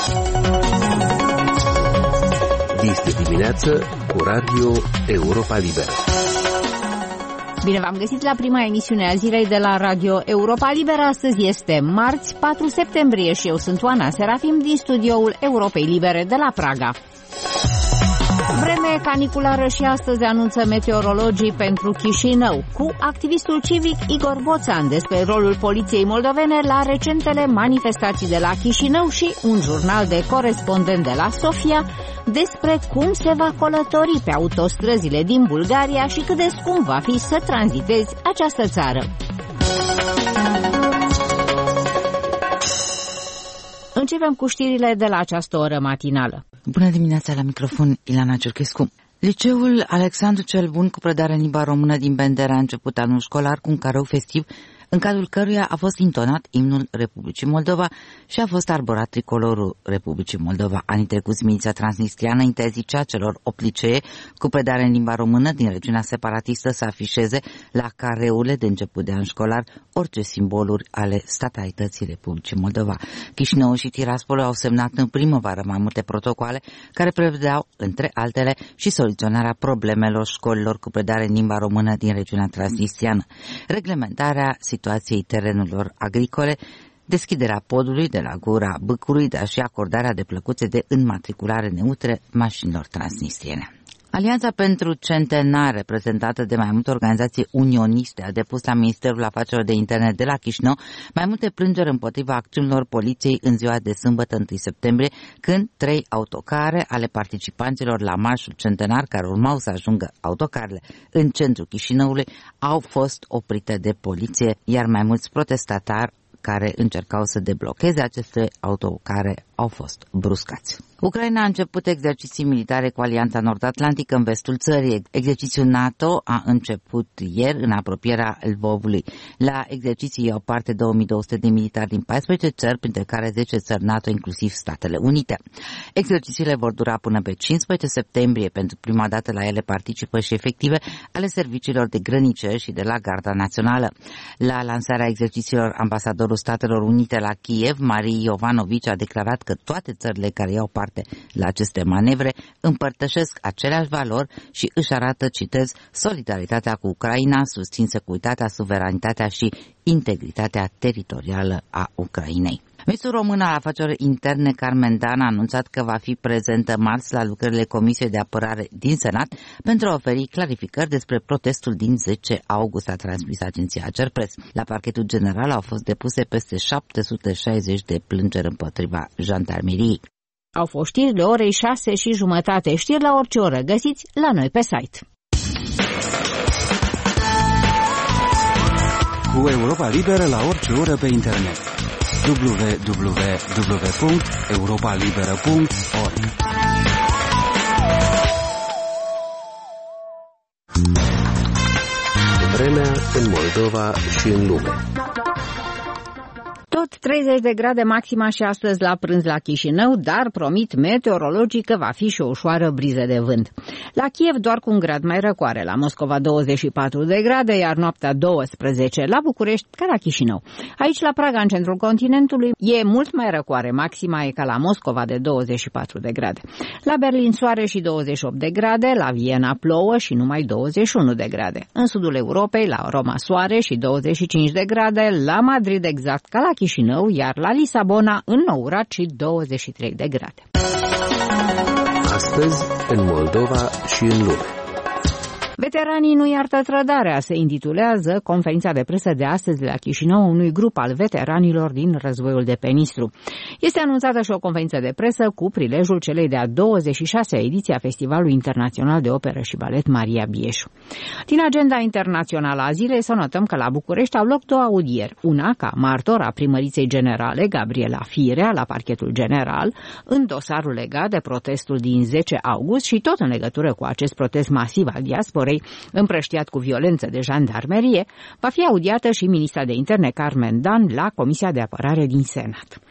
Este dimineață cu Radio Europa Liberă. Bine v-am găsit la prima emisiune a zilei de la Radio Europa Liberă. Astăzi este marți, 4 septembrie și eu sunt Oana Serafim din studioul Europei Libere de la Praga. Vreme caniculară și astăzi anunță meteorologii pentru Chișinău, cu activistul civic Igor Boțan despre rolul poliției moldovene la recentele manifestații de la Chișinău și un jurnal de corespondent de la Sofia despre cum se va călători pe autostrăzile din Bulgaria și cât de scump va fi să tranzitezi această țară. Începem cu știrile de la această oră matinală. Bună dimineața, la microfon Ilana Cerchescu. Liceul Alexandru cel Bun, cu predare în limba română din Bendera, a început anul școlar cu un carou festiv, în cadrul căruia a fost intonat imnul Republicii Moldova și a fost arborat tricolorul Republicii Moldova. Anii trecuți, miliția transnistriană interzicea celor 8 licee cu predare în limba română din regiunea separatistă să afișeze la careurile de început de an școlar orice simboluri ale statalității Republicii Moldova. Chișinău și Tiraspol au semnat în primăvară mai multe protocoale care prevedeau, între altele, și soluționarea problemelor școlilor cu predare în limba română din regiunea transnistriană. Reglementarea situației terenurilor agricole, deschiderea podului de la Gura Bâcului, dar și acordarea de plăcuțe de înmatriculare neutre mașinilor transnistriene. Alianța pentru Centenar, reprezentată de mai multe organizații unioniste, a depus la Ministerul Afacerilor de Interne de la Chișinău mai multe plângeri împotriva acțiunilor poliției în ziua de sâmbătă 1 septembrie, când 3 autocare ale participanților la marșul Centenar, care urmau să ajungă autocarele în centrul Chișinăului, au fost oprite de poliție, iar mai mulți protestatari care încercau să deblocheze aceste autocare au fost bruscați. Ucraina a început exerciții militare cu Alianța Nord-Atlantică în vestul țării. Exercițiul NATO a început ieri în apropierea Lvovului. La exerciții iau parte 2200 de militari din 14 țări, printre care 10 țări NATO, inclusiv Statele Unite. Exercițiile vor dura până pe 15 septembrie. Pentru prima dată la ele participă și efective ale serviciilor de grăniceri și de la Garda Națională. La lansarea exercițiilor, ambasadorul Statelor Unite la Kiev, Marie Iovanovici, a declarat că toate țările care iau parte la aceste manevre împărtășesc aceleași valori și își arată, citez, solidaritatea cu Ucraina, susțin securitatea, suveranitatea și integritatea teritorială a Ucrainei. Ministrul român al afacerilor interne, Carmen Dan, a anunțat că va fi prezentă marți la lucrările Comisiei de Apărare din Senat pentru a oferi clarificări despre protestul din 10 august, a transmis agenția Cerpres. La parchetul general au fost depuse peste 760 de plângeri împotriva jandarmeriei. Au fost știri de orei 6:30, știri la orice oră, găsiți la noi pe site. Cu Europa Liberă la orice oră pe internet. www.europalibera.org. Vremea în Moldova și în lume. Tot 30 de grade maxima și astăzi la prânz la Chișinău, dar promit meteorologii că va fi și o ușoară briză de vânt. La Kiev doar cu un grad mai răcoare, la Moscova 24 de grade, iar noaptea 12 la București ca la Chișinău. Aici la Praga, în centrul continentului, e mult mai răcoare, maxima e ca la Moscova de 24 de grade. La Berlin soare și 28 de grade, la Viena plouă și numai 21 de grade. În sudul Europei, la Roma soare și 25 de grade, la Madrid exact ca la Chișinău, iar la Lisabona înourat și 23 de grade. Astăzi, în Moldova și în lume. Veteranii nu iartă trădarea, se intitulează conferința de presă de astăzi la Chișinău unui grup al veteranilor din războiul de pe Nistru. Este anunțată și o conferință de presă cu prilejul celei de-a 26-a ediție a Festivalului Internațional de Operă și Balet Maria Bieșu. Din agenda internațională a zilei să notăm că la București au loc 2 audieri, una ca martor a primăriței generale Gabriela Firea la parchetul general, în dosarul legat de protestul din 10 august și tot în legătură cu acest protest masiv al diasporei împrăștiat cu violență de jandarmerie, va fi audiată și ministra de interne Carmen Dan la Comisia de Apărare din Senat.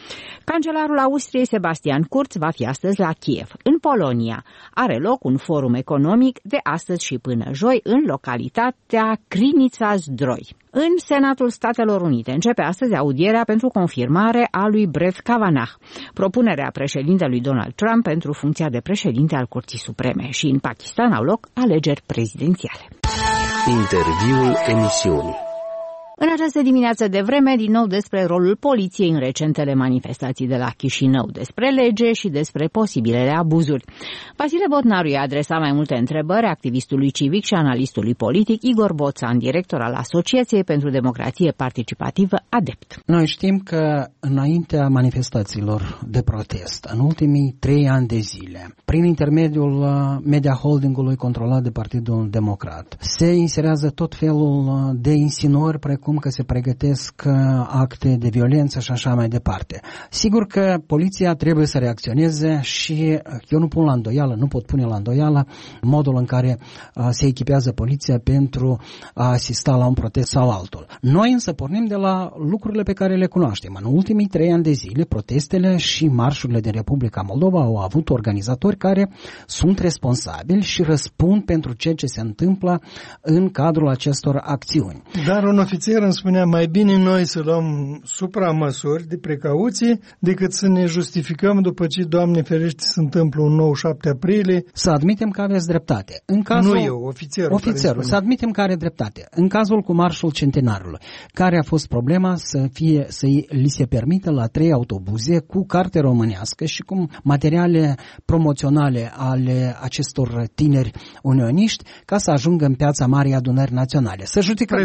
Cancelarul Austriei, Sebastian Kurz, va fi astăzi la Kiev. În Polonia are loc un forum economic de astăzi și până joi în localitatea Krynica-Zdrój. În Senatul Statelor Unite începe astăzi audierea pentru confirmare a lui Brett Kavanaugh, propunerea președintelui Donald Trump pentru funcția de președinte al Curții Supreme, și în Pakistan au loc alegeri prezidențiale. Interviul emisiunii. În această dimineață de vreme, din nou despre rolul poliției în recentele manifestații de la Chișinău, despre lege și despre posibilele abuzuri. Vasile Botnaru i-a adresat mai multe întrebări activistului civic și analistului politic Igor Boțan, director al Asociației pentru Democrație Participativă ADEPT. Noi știm că înaintea manifestațiilor de protest, în ultimii 3 ani de zile, prin intermediul media holdingului controlat de Partidul Democrat, se inserează tot felul de insinuări precum că se pregătesc acte de violență și așa mai departe. Sigur că poliția trebuie să reacționeze și eu nu pot pune la îndoială modul în care se echipează poliția pentru a asista la un protest sau altul. Noi însă pornim de la lucrurile pe care le cunoaștem. În ultimii 3 ani de zile, protestele și marșurile din Republica Moldova au avut organizatori care sunt responsabili și răspund pentru ceea ce se întâmplă în cadrul acestor acțiuni. Dar un ofițer îmi spunea, mai bine noi să luăm supramăsuri de precauție decât să ne justificăm după ce, Doamne ferește, se întâmplă un nou 7 aprilie. Să admitem că aveți dreptate. În cazul, nu eu, ofițerul. Să admitem că are dreptate. În cazul cu marșul centenarului, care a fost problema li se permită la 3 autobuze cu carte românească și cu materiale promoționale ale acestor tineri unioniști ca să ajungă în Piața Marii Adunări Naționale. Să judecăm,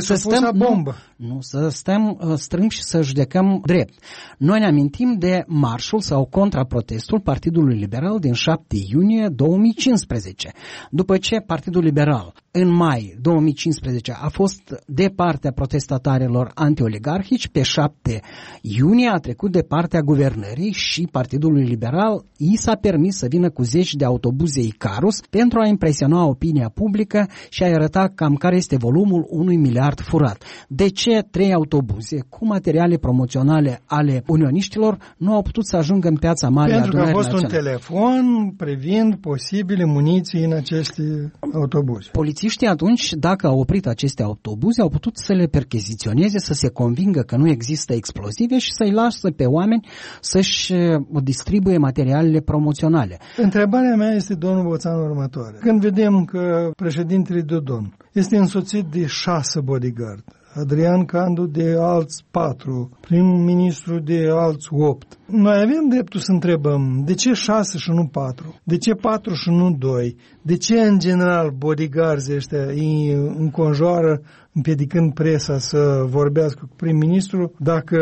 să stăm strâmb și să judecăm drept. Noi ne amintim de marșul sau contraprotestul Partidului Liberal din 7 iunie 2015. După ce Partidul Liberal în mai 2015 a fost de partea protestatarilor antioligarhici, pe 7 iunie a trecut de partea guvernării și Partidului Liberal i s-a permis să vină cu 10 de autobuze Icarus pentru a impresiona opinia publică și a arăta cam care este volumul 1 miliard furat. De ce 3 autobuze cu materiale promoționale ale unioniștilor nu au putut să ajungă în Piața Mare Adunării Naționale? Pentru că a fost un telefon privind posibile muniții în aceste autobuze. Polițiștii atunci, dacă au oprit aceste autobuze, au putut să le percheziționeze, să se convingă că nu există explozive și să-i lasă pe oameni să-și distribuie materialele promoționale. Întrebarea mea este, domnul Boțan, următoare. Când vedem că președintele Dodon este însoțit de 6 bodyguard, Adrian Candu de alți 4, prim-ministru de alți 8. Noi avem dreptul să întrebăm de ce 6 și nu 4? De ce 4 și nu 2? De ce, în general, bodyguards ăștia îi înconjoară, împiedicând presa să vorbească cu prim-ministru, dacă,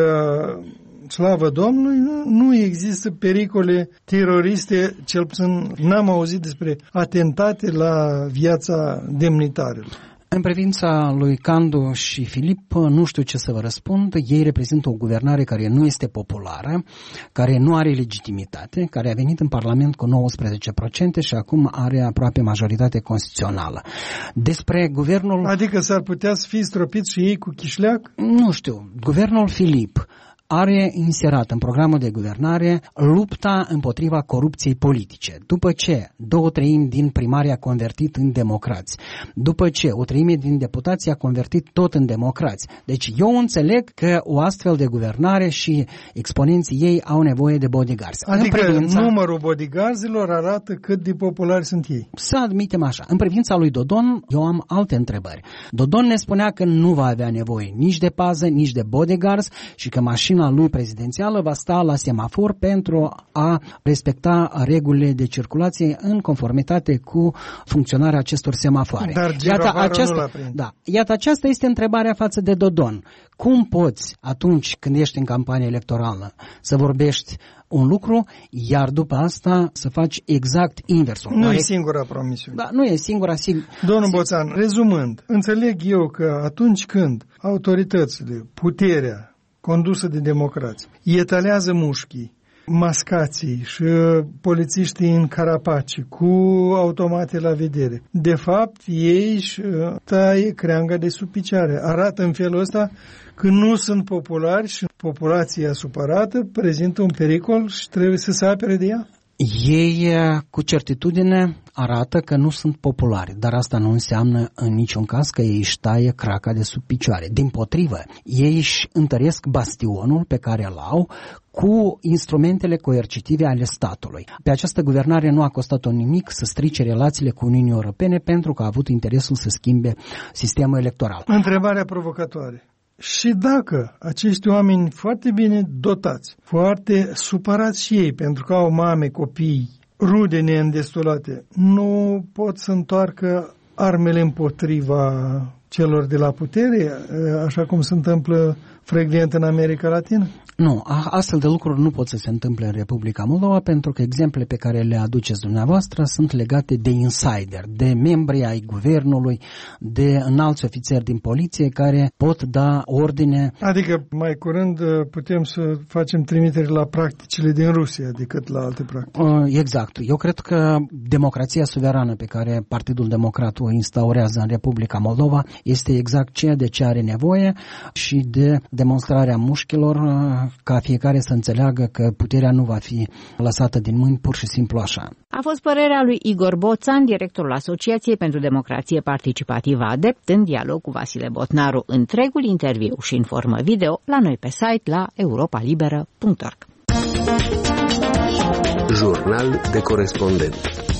slavă Domnului, nu există pericole teroriste, cel puțin n-am auzit despre atentate la viața demnitarilor. În privința lui Candu și Filip, nu știu ce să vă răspund. Ei reprezintă o guvernare care nu este populară, care nu are legitimitate, care a venit în Parlament cu 19% și acum are aproape majoritate constituțională. Despre guvernul... Adică s-ar putea să fie stropiți și ei cu chișleac? Nu știu. Guvernul Filip are inserat în programul de guvernare lupta împotriva corupției politice. După ce 2/3 din primari a convertit în democrați, după ce 1/3 din deputații a convertit tot în democrați. Deci eu înțeleg că o astfel de guvernare și exponenții ei au nevoie de bodyguards. Adică numărul bodyguardilor arată cât de populari sunt ei. Să admitem așa. În privința lui Dodon, eu am alte întrebări. Dodon ne spunea că nu va avea nevoie nici de pază, nici de bodyguards și că mașina lui prezidențială va sta la semafor pentru a respecta regulile de circulație în conformitate cu funcționarea acestor semafoare. Dar iată, aceasta este întrebarea față de Dodon. Cum poți, atunci când ești în campanie electorală, să vorbești un lucru, iar după asta să faci exact inversul? Nu e singura promisiune. Da, nu e singura. Domnul Boțan, rezumând, înțeleg eu că atunci când autoritățile, puterea condusă de democrați, etalează mușchii, mascații și polițiștii în carapaci cu automate la vedere, de fapt ei își taie creanga de sub picioare. Arată în felul ăsta că nu sunt populari și populația supărată prezintă un pericol și trebuie să se apere de ea? Ei cu certitudine arată că nu sunt populari, dar asta nu înseamnă în niciun caz că ei își taie craca de sub picioare. Dimpotrivă, ei își întăresc bastionul pe care îl au cu instrumentele coercitive ale statului. Pe această guvernare nu a costat-o nimic să strice relațiile cu Uniunea Europene pentru că a avut interesul să schimbe sistemul electoral. Întrebarea provocatoare. Și dacă acești oameni foarte bine dotați, foarte supărați și ei pentru că au mame, copii, rude neîndestulate, nu pot să întoarcă armele împotriva celor de la putere, așa cum se întâmplă frecvent în America Latină? Nu, astfel de lucruri nu pot să se întâmple în Republica Moldova pentru că exemplele pe care le aduceți dumneavoastră sunt legate de insider, de membri ai guvernului, de înalți ofițeri din poliție care pot da ordine. Adică mai curând putem să facem trimiteri la practicile din Rusia decât la alte practici. Exact. Eu cred că democrația suverană pe care Partidul Democrat o instaurează în Republica Moldova este exact ceea de ce are nevoie și de demonstrarea mușchilor ca fiecare să înțeleagă că puterea nu va fi lăsată din mâini pur și simplu așa. A fost părerea lui Igor Boțan, directorul Asociației pentru Democrație Participativă Adept, în dialog cu Vasile Botnaru. Întregul interviu și în formă video la noi pe site la europalibera.org. Jurnal de corespondent.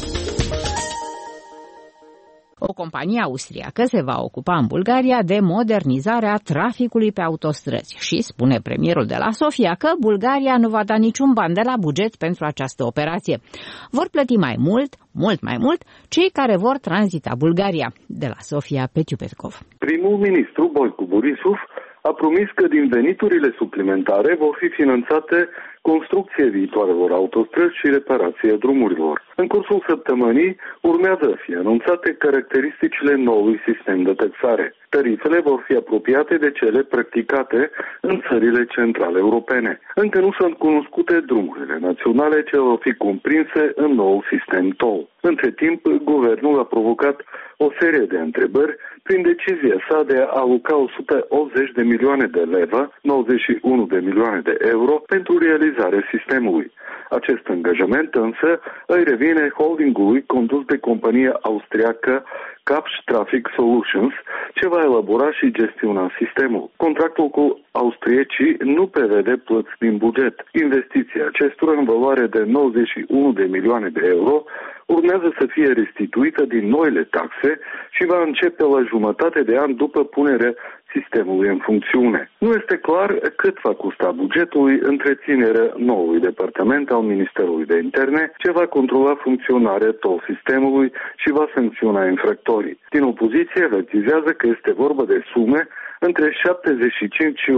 O companie austriacă se va ocupa în Bulgaria de modernizarea traficului pe autostrăzi și spune premierul de la Sofia că Bulgaria nu va da niciun ban de la buget pentru această operație. Vor plăti mai mult, mult mai mult, cei care vor tranzita Bulgaria. De la Sofia, Petiu Petkov. Primul ministru Boicu Borisov a promis că din veniturile suplimentare vor fi finanțate construcție viitoarelor autostrăzi și reparația drumurilor. În cursul săptămânii urmează să fie anunțate caracteristicile noului sistem de taxare. Tarifele vor fi apropiate de cele practicate în țările centrale europene. Încă nu sunt cunoscute drumurile naționale ce vor fi cumprinse în nou sistem toll. Între timp, guvernul a provocat o serie de întrebări prin decizia sa de a aloca 180 de milioane de levă, 91 de milioane de euro pentru realizarea sistemului. Acest angajament însă îi revine holdingului condus de compania austriacă Kapsch Traffic Solutions, ce va elabora și gestiona sistemul. Contractul cu austriecii nu prevede plăți din buget. Investiția acestora în valoare de 91 de milioane de euro urmează să fie restituită din noile taxe și va începe la jumătate de an după punerea sistemului în funcțiune. Nu este clar cât va costa bugetului întreținerea noului departament al Ministerului de Interne, ce va controla funcționarea tot sistemului și va sancționa infractorii. Din opoziție avertizează că este vorba de sume între 75 și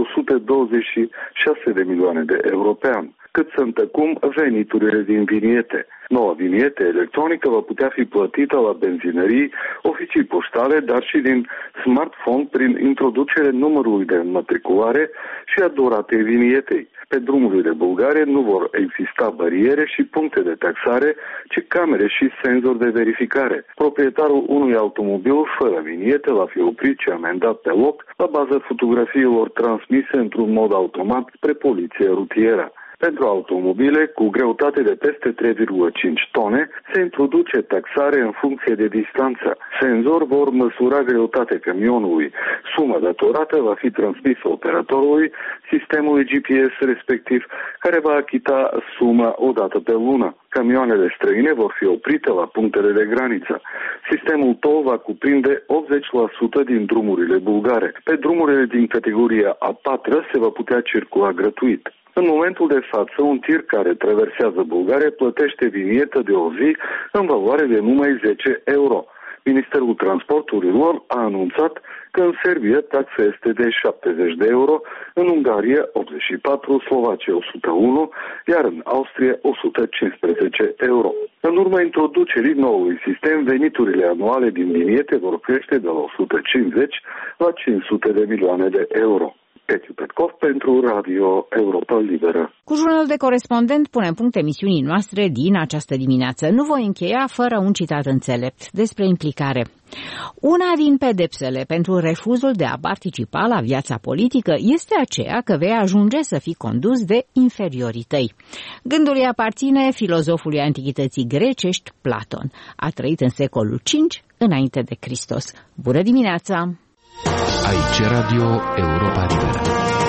126 de milioane de euro pe an, cât sunt acum veniturile din viniete. Noua vinietă electronică va putea fi plătită la benzinării, oficii poștale, dar și din smartphone prin introducerea numărului de înmatriculare și a duratei vinietei. Pe drumurile bulgare nu vor exista bariere și puncte de taxare, ci camere și senzori de verificare. Proprietarul unui automobil fără vinietă va fi oprit și amendat pe loc la baza fotografiilor transmise într-un mod automat spre poliția rutieră. Pentru automobile cu greutate de peste 3,5 tone se introduce taxare în funcție de distanță. Senzor vor măsura greutatea camionului. Suma datorată va fi transmisă operatorului sistemului GPS respectiv, care va achita suma o dată pe lună. Camioanele străine vor fi oprite la punctele de graniță. Sistemul toll va cuprinde 80% din drumurile bulgare. Pe drumurile din categoria A4 se va putea circula gratuit. În momentul de față, un tir care traversează Bulgaria plătește vinietă de o zi în valoare de numai 10 euro. Ministerul Transporturilor a anunțat că în Serbia taxa este de 70 de euro, în Ungaria 84, Slovacia 101, iar în Austria 115 euro. În urma introducerii noului sistem, veniturile anuale din viniete vor crește de la 150 la 500 de milioane de euro. Pețiu Petkov pentru Radio Europa Liberă. Cu jurnalul de corespondent punem punct emisiunii noastre din această dimineață. Nu voi încheia fără un citat înțelept despre implicare. Una din pedepsele pentru refuzul de a participa la viața politică este aceea că vei ajunge să fii condus de inferiorii tăi. Gândul îi aparține filozofului antichității grecești Platon. A trăit în secolul V înainte de Hristos. Bună dimineața! Aici Radio Europa Liberă.